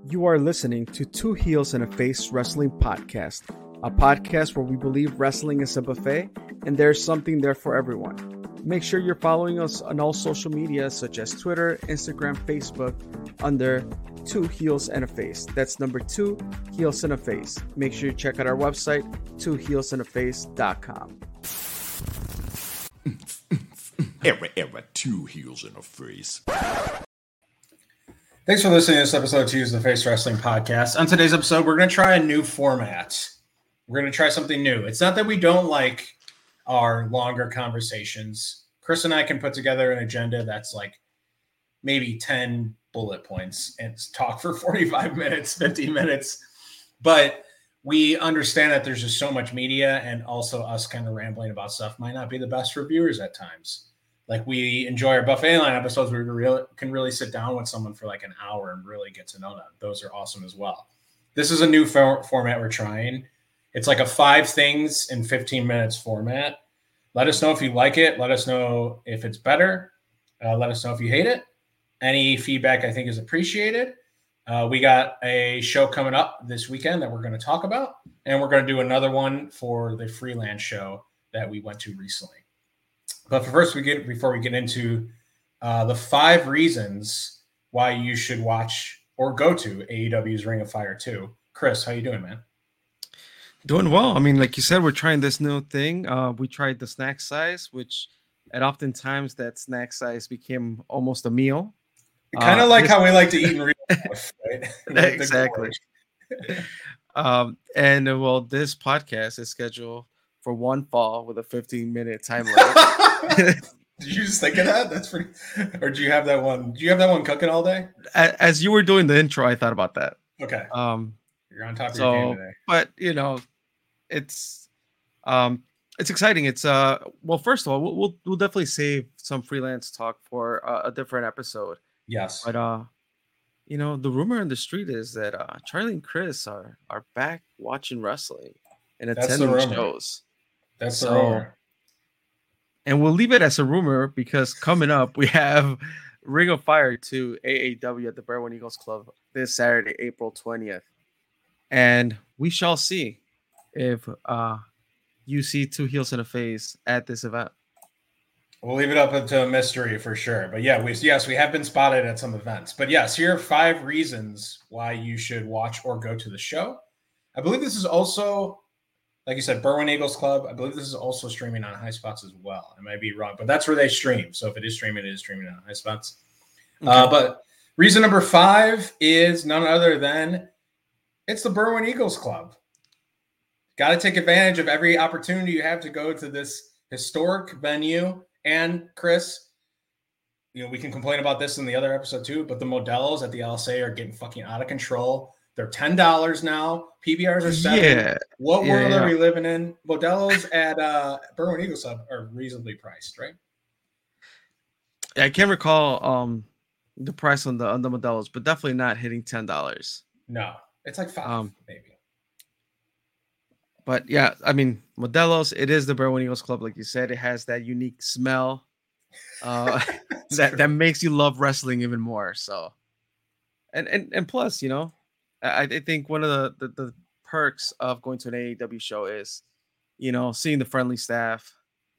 You are listening to Two Heels and a Face Wrestling Podcast, a podcast where we believe wrestling is a buffet and there's something there for everyone. Make sure you're following us on all social media such as Twitter, Instagram, Facebook under Two Heels and a Face. That's number 2 Heels and a Face. Make sure you check out our website, twoheelsandaface.com. Era, 2 Heels and a Face. Thanks for listening to this episode of Two Heels and a Face Wrestling Podcast. On today's episode, we're going to try a new format. We're going to try something new. It's not that we don't like our longer conversations. Chris and I can put together an agenda that's like maybe 10 bullet points and talk for 45 minutes, 50 minutes. But we understand that there's just so much media, and also us kind of rambling about stuff might not be the best for viewers at times. Like, we enjoy our buffet line episodes where we can really sit down with someone for like an hour and really get to know them. Those are awesome as well. This is a new format we're trying. It's like a 5 things in 15 minutes format. Let us know if you like it. Let us know if it's better. Let us know if you hate it. Any feedback, I think, is appreciated. We got a show coming up this weekend that we're going to talk about, and we're going to do another one for the freelance show that we went to recently. But before we get into the 5 reasons why you should watch or go to AEW's Ring of Fire 2. Chris, how you doing, man? Doing well. I mean, like you said, we're trying this new thing. We tried the snack size, which at oftentimes that snack size became almost a meal. Kind of like how we like to eat in real life, right? Exactly. And this podcast is scheduled for one fall with a 15-minute time limit. Did you just think of that? That's pretty. Or do you have that one? Do you have that one cooking all day? As you were doing the intro, I thought about that. Okay. You're on top of your game today. But it's exciting. It's first of all, we'll definitely save some freelance talk for a different episode. Yes. But the rumor in the street is that Charlie and Chris are back watching wrestling and attending shows. That's the rumor. And we'll leave it as a rumor because coming up we have Ring of Fire 2 AAW at the Berwyn Eagles Club this Saturday, April 20th. And we shall see if you see Two Heels and a Face at this event. We'll leave it up to a mystery for sure. But yeah, we have been spotted at some events. But yes, here are 5 reasons why you should watch or go to the show. I believe this is also, like you said, Berwyn Eagles Club. I believe this is also streaming on High Spots as well. I might be wrong, but that's where they stream. So if it is streaming on High Spots. Okay. But reason number 5 is none other than it's the Berwyn Eagles Club. Got to take advantage of every opportunity you have to go to this historic venue. And Chris, we can complain about this in the other episode too, but the Modelos at the LSA are getting fucking out of control. They're $10 now. PBRs are $7. Yeah. What world are we living in? Modelos at Berwyn Eagles Club are reasonably priced, right? I can't recall the price on the Modelos, but definitely not hitting $10. No, it's like $5 maybe. But yeah, I mean, Modelos, it is the Berwyn Eagles Club. Like you said, it has that unique smell that makes you love wrestling even more. So, and plus, I think one of the perks of going to an AEW show is, seeing the friendly staff,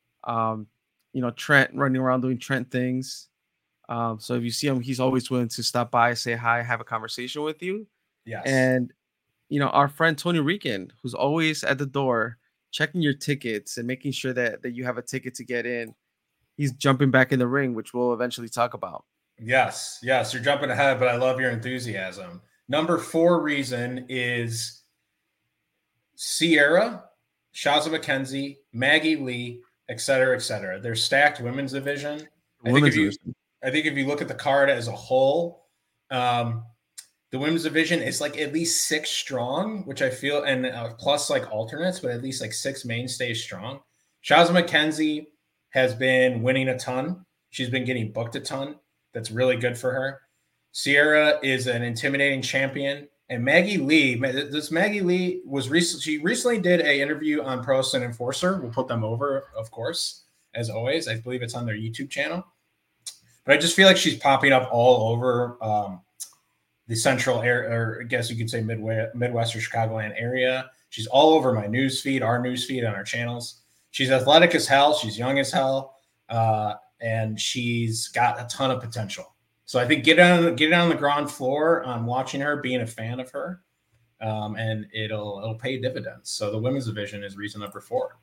Trent running around doing Trent things. So if you see him, he's always willing to stop by, say hi, have a conversation with you. Yes. And our friend Tony Rican, who's always at the door checking your tickets and making sure that you have a ticket to get in. He's jumping back in the ring, which we'll eventually talk about. Yes, you're jumping ahead, but I love your enthusiasm. Number 4 reason is Sierra, Shazza McKenzie, Maggie Lee, et cetera, et cetera. They're stacked women's division. I think if you look at the card as a whole, the women's division is like at least 6 strong, which I feel, and plus like alternates, but at least like 6 mainstays strong. Shazza McKenzie has been winning a ton. She's been getting booked a ton. That's really good for her. Sierra is an intimidating champion. And Maggie Lee, she recently did an interview on Pro Wrestling Enforcer. We'll put them over, of course, as always. I believe it's on their YouTube channel. But I just feel like she's popping up all over the central area, or I guess you could say Midwestern Chicagoland area. She's all over my news feed, our news feed on our channels. She's athletic as hell. She's young as hell. And she's got a ton of potential. So I think get on the ground floor on watching her, being a fan of her, and it'll pay dividends. So the women's division is reason number 4.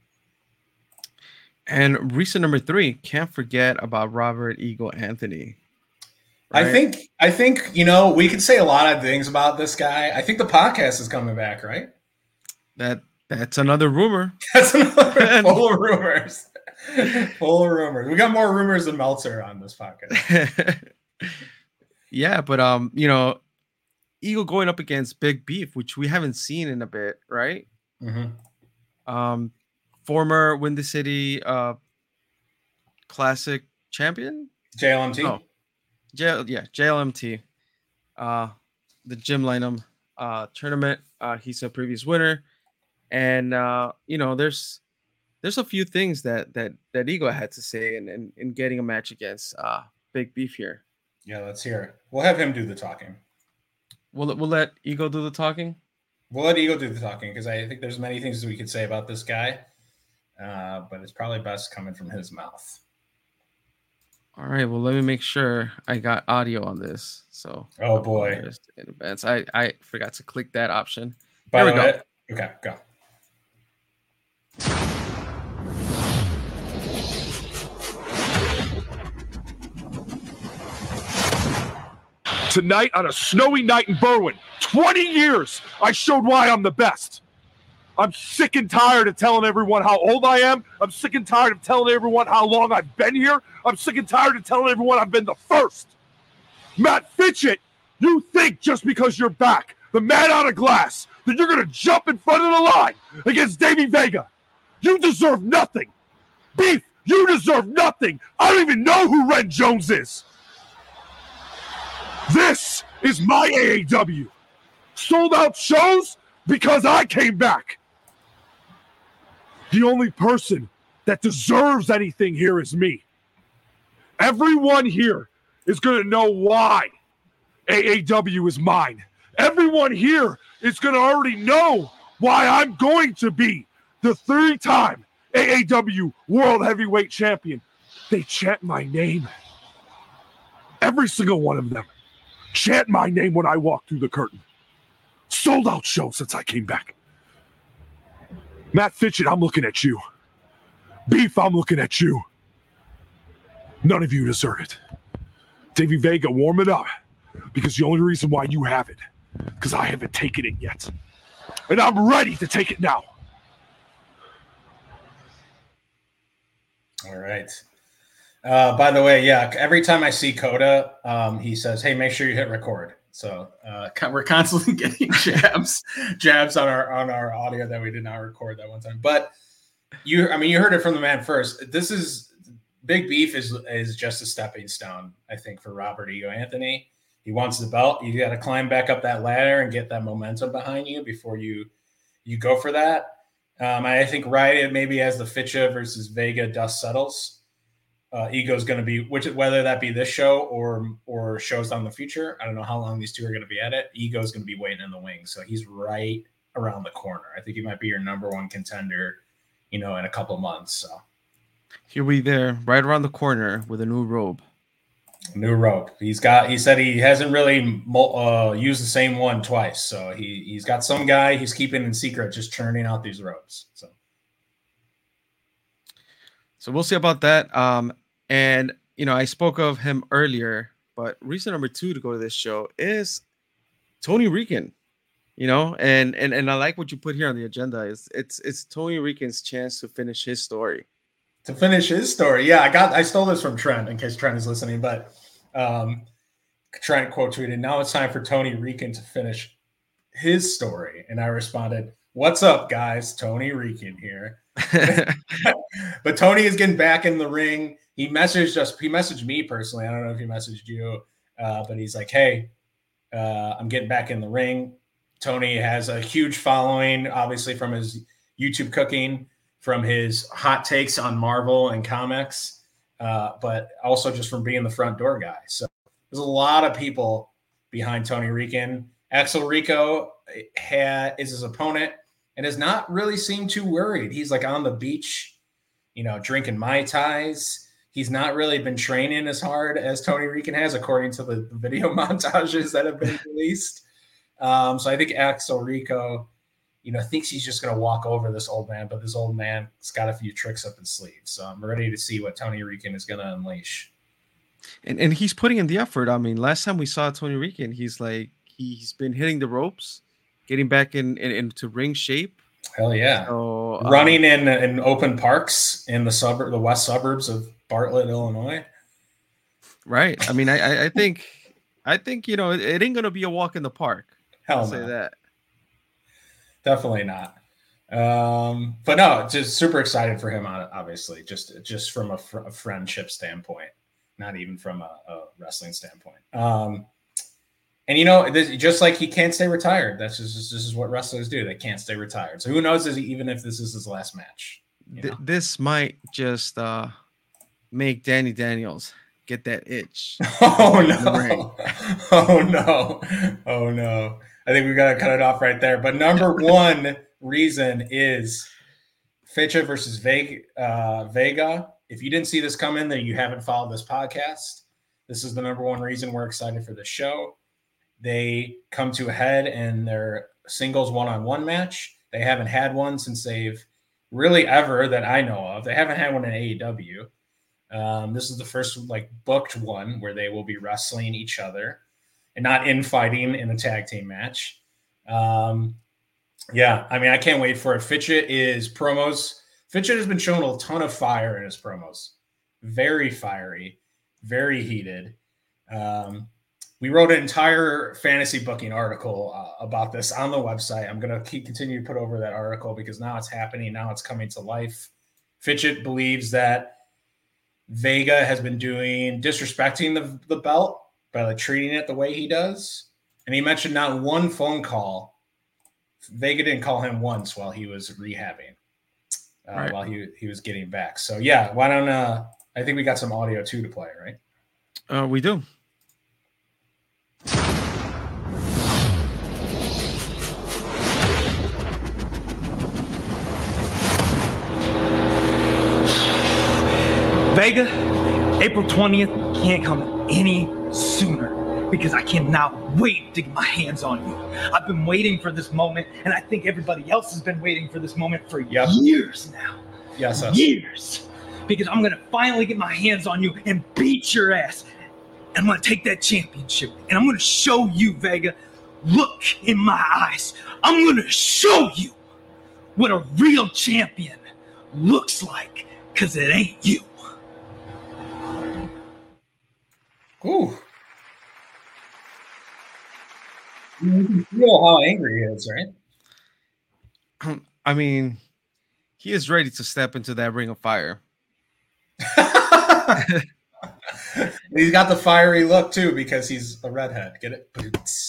And reason number 3, can't forget about Robert Ego Anthony. Right? I think we could say a lot of things about this guy. I think the podcast is coming back, right? That's another rumor. That's another full of rumors. Full of rumors. We got more rumors than Meltzer on this podcast. Yeah, but Ego going up against Big Beef, which we haven't seen in a bit, right? Mm-hmm. Former Windy City Classic champion, JLMT. Oh, JLMT. The Jim Lynam tournament. He's a previous winner, and there's a few things that Ego had to say in getting a match against Big Beef here. Yeah, let's hear it. We'll have him do the talking. We'll let Ego do the talking. We'll let Ego do the talking because I think there's many things we could say about this guy, but it's probably best coming from his mouth. All right. Well, let me make sure I got audio on this. So, oh boy, in advance, I forgot to click that option. By the way, okay, go. Tonight on a snowy night in Berwyn, 20 years, I showed why I'm the best. I'm sick and tired of telling everyone how old I am. I'm sick and tired of telling everyone how long I've been here. I'm sick and tired of telling everyone I've been the first. Matt Fitchett, you think just because you're back, the man out of glass, that you're going to jump in front of the line against Davey Vega. You deserve nothing. Beef, you deserve nothing. I don't even know who Ren Jones is. This is my AAW. Sold out shows because I came back. The only person that deserves anything here is me. Everyone here is going to know why AAW is mine. Everyone here is going to already know why I'm going to be the 3-time AAW World Heavyweight Champion. They chant my name. Every single one of them chant my name when I walk through the curtain. Sold out show since I came back. Matt Fitchett, I'm looking at you. Beef, I'm looking at you. None of you deserve it. Davey Vega, warm it up. Because the only reason why you have it, because I haven't taken it yet. And I'm ready to take it now. All right. By the way, yeah, every time I see Coda, he says, hey, make sure you hit record. So we're constantly getting jabs on our audio that we did not record that one time. But you heard it from the man first. This is Big Beef is just a stepping stone, I think, for Robert Ego Anthony. He wants the belt. You got to climb back up that ladder and get that momentum behind you before you go for that. I think right maybe as the Fitcha versus Vega dust settles, Ego's going to be, whether that be this show or shows down the future. I don't know how long these two are going to be at it. Ego's going to be waiting in the wings, so he's right around the corner. I think he might be your number one contender, in a couple months. So here we there, right around the corner with a new robe. New rope. He said he hasn't really used the same one twice. So he's got some guy he's keeping in secret, just churning out these ropes. So we'll see about that. And I spoke of him earlier, but reason number 2 to go to this show is Tony Rican. And I like what you put here on the agenda. It's Tony Rican's chance to finish his story. Yeah, I stole this from Trent in case Trent is listening, but Trent quote tweeted, now it's time for Tony Rican to finish his story. And I responded, what's up, guys? Tony Rican here. But Tony is getting back in the ring. He messaged me personally. I don't know if he messaged you, but he's like, hey, I'm getting back in the ring. Tony has a huge following, obviously from his YouTube cooking, from his hot takes on Marvel and comics, but also just from being the front door guy. So there's a lot of people behind Tony Rican. Axel Rico is his opponent and has not really seemed too worried. He's like on the beach, drinking Mai Tais. He's not really been training as hard as Tony Rican has, according to the video montages that have been released. So I think Axel Rico, thinks he's just going to walk over this old man, but this old man's got a few tricks up his sleeve. So I'm ready to see what Tony Rican is going to unleash. And he's putting in the effort. I mean, last time we saw Tony Rican, he's been hitting the ropes, getting back into ring shape. Hell yeah. So, running in open parks in the west suburbs of Bartlett, Illinois. Right. I mean, I think it ain't gonna be a walk in the park. Hell Say no. that. Definitely not. But no, just super excited for him. Obviously, just from a friendship standpoint, not even from a wrestling standpoint. And just like he can't stay retired. This is what wrestlers do. They can't stay retired. So who knows? Even if this is his last match, this might just make Danny Daniels get that itch. Oh no! I think we got to cut it off right there. But number one reason is Fecha versus Vega. If you didn't see this coming, then you haven't followed this podcast. This is the number one reason we're excited for the show. They come to a head in their singles one-on-one match. They haven't had one since they've really ever that I know of. They haven't had one in AEW. This is the first booked one where they will be wrestling each other and not infighting in a tag team match. Yeah, I mean, I can't wait for it. Fitchett has been showing a ton of fire in his promos. Very fiery, very heated. We wrote an entire fantasy booking article about this on the website. I'm going to continue to put over that article because now it's happening. Now it's coming to life. Fitchett believes that Vega has been disrespecting the belt by treating it the way he does. And he mentioned not one phone call. Vega didn't call him once while he was rehabbing, right. While he was getting back. So yeah, why don't I think we got some audio too to play, right? We do. Vega, April 20th can't come any sooner because I cannot wait to get my hands on you. I've been waiting for this moment, and I think everybody else has been waiting for this moment for years now. Yes, years. Because I'm going to finally get my hands on you and beat your ass. And I'm going to take that championship, and I'm going to show you, Vega, look in my eyes. I'm going to show you what a real champion looks like, because it ain't you. Ooh. You can feel how angry he is, right? I mean, he is ready to step into that ring of fire. He's got the fiery look too because he's a redhead. Get it?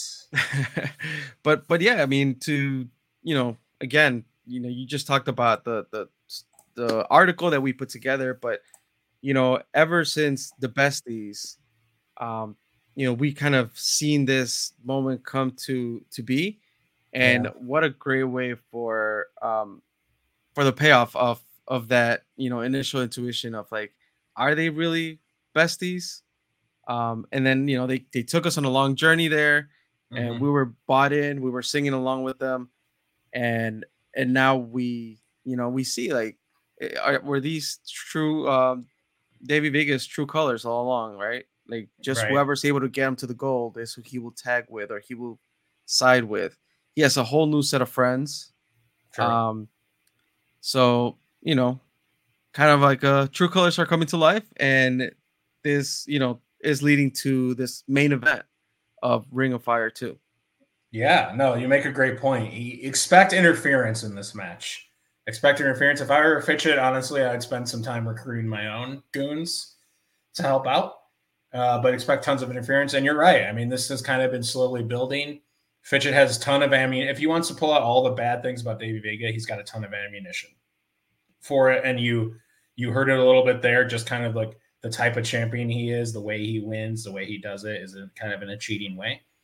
but yeah, I mean, again, you just talked about the article that we put together, but ever since the Besties, we kind of seen this moment come to be, and what a great way for the payoff of that, initial intuition of are they really besties? And then, they took us on a long journey there, and we were bought in, we were singing along with them. And now we see were these true, Davey Vega's true colors all along, right? Whoever's able to get him to the gold is who he will tag with or he will side with. He has a whole new set of friends. Sure. So, kind of like true colors are coming to life, and this, is leading to this main event of Ring of Fire 2. Yeah, no, you make a great point. Expect interference in this match. Expect interference. If I were Fitchett, honestly, I'd spend some time recruiting my own goons to help out. But expect tons of interference. And you're right. I mean, this has kind of been slowly building. Fitchett has a ton of ammunition. If he wants to pull out all the bad things about Davey Vega, he's got a ton of ammunition for it. And you heard it a little bit there, just kind of like the type of champion he is, the way he wins, the way he does it is kind of in a cheating way.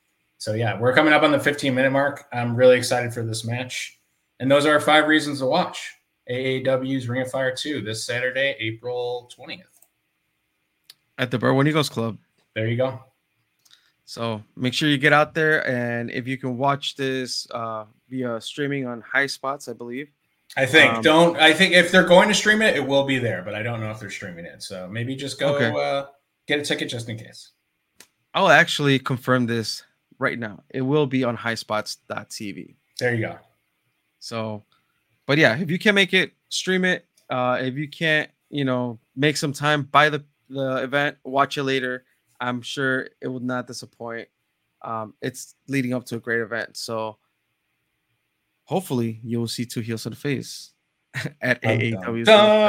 So yeah, we're coming up on the 15-minute mark. I'm really excited for this match. And those are our 5 reasons to watch. AAW's Ring of Fire 2 this Saturday, April 20th. At the Berwyn Eagles Club. There you go. So make sure you get out there, and if you can watch this via streaming on High Spots, I believe. I think if they're going to stream it, it will be there, but I don't know if they're streaming it. So maybe just go get a ticket just in case. I'll actually confirm this right now. It will be on highspots.tv. There you go. So, but yeah, if you can make it, stream it. If you can't, make some time, buy the event, watch it later. I'm sure it will not disappoint. It's leading up to a great event. So hopefully you will see 2 Heels in the Face at AAW's.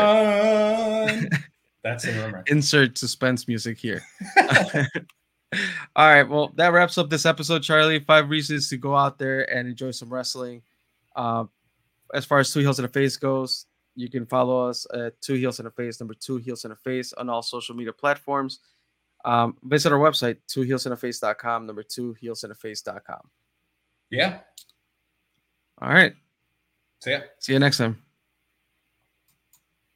That's the rumor. Insert suspense music here. All right. Well, that wraps up this episode, Charlie. 5 reasons to go out there and enjoy some wrestling. As far as 2 Heels in the Face goes, you can follow us at 2 Heels in the Face, number 2 Heels in the Face on all social media platforms. Visit our website, 2heelsintheface.com, number 2heelsintheface.com. Yeah. All right. See ya. See you next time.